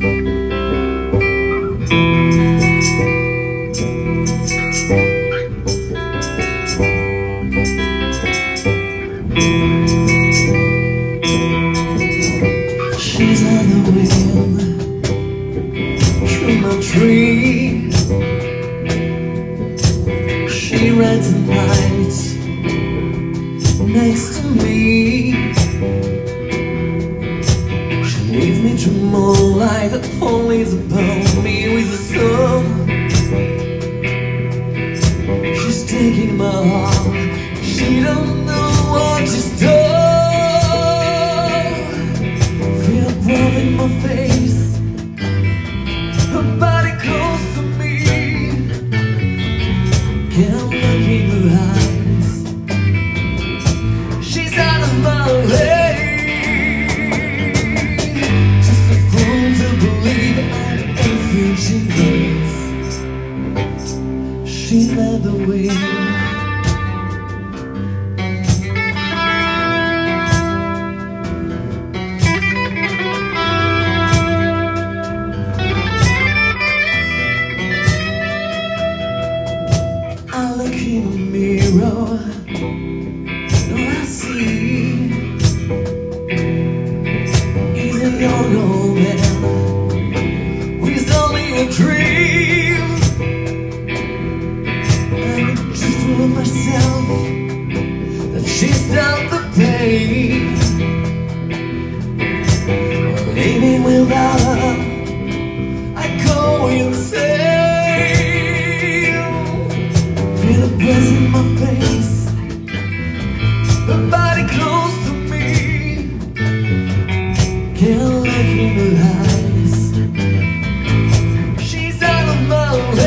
She's on the wind through my tree. She rides the night next to me. She leads me to moonlight that always above me with the sun. She's taking my heart. She don't know what she's done. In my face, her body close to me. Can't look in her eyes. She's out of my league. Just a fool to believe I'm anything she needs. She led the way. I look in the mirror, and all I see is a young old man with only a dream. And I just told myself that she's not the pain. Maybe without her, I go insane. Feel a breath in my face, her body close to me. Can't look in her eyes. She's out of my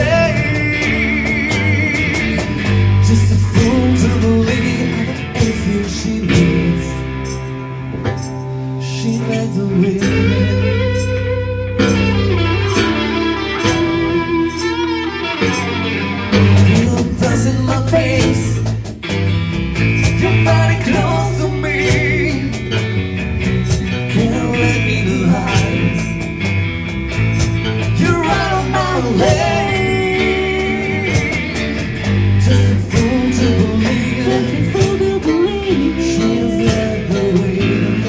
league. Just a fool to believe I'm anything she needs. She led the way. In my face, your body close to me. Can't let me in her eyes. You're out of my league. Just a fool to believe. She's led the way.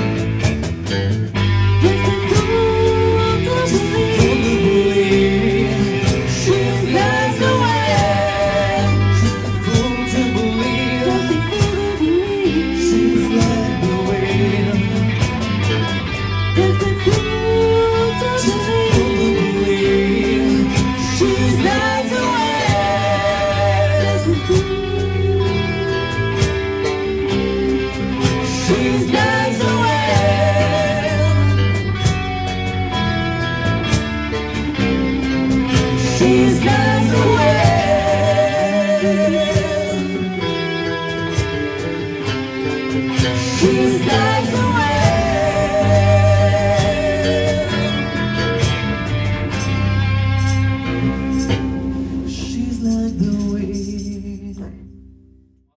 Just a fool to believe. She's led the way. She's lies away. She's lies